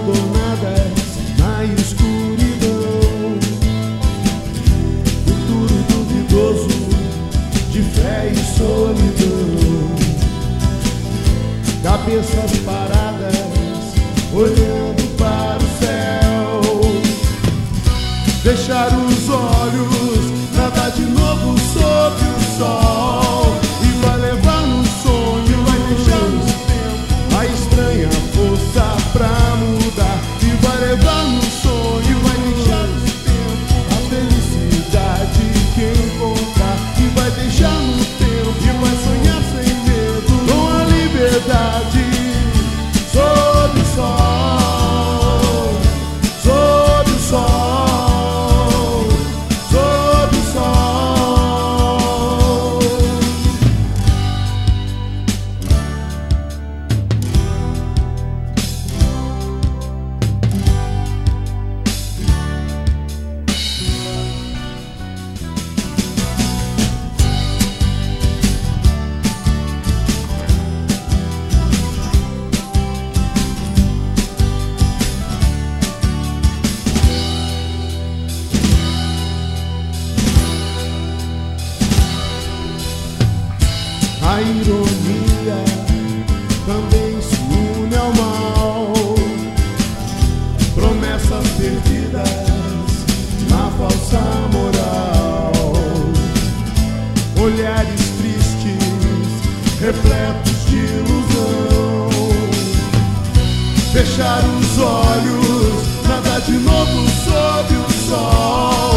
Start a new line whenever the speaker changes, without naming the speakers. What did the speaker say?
abandonadas na escuridão. Futuro duvidoso de fé e solidão. Cabeças paradas olhando para o céu. Fechar os olhos, nada de novo sob o sol. E vai levar no sonho, vai deixar no tempo a estranha força pra mudar. E vai levar no sonho, vai deixar no tempo a felicidade que encontrar. E vai deixar no tempo e vai sonhar sem medo com a liberdade. Sob o sol, sob o sol, sob o sol. A ironia também se une ao mal. Promessas perdidas na falsa moral. Olhares tristes, repletos de ilusão. Fechar os olhos, nada de novo sob o sol.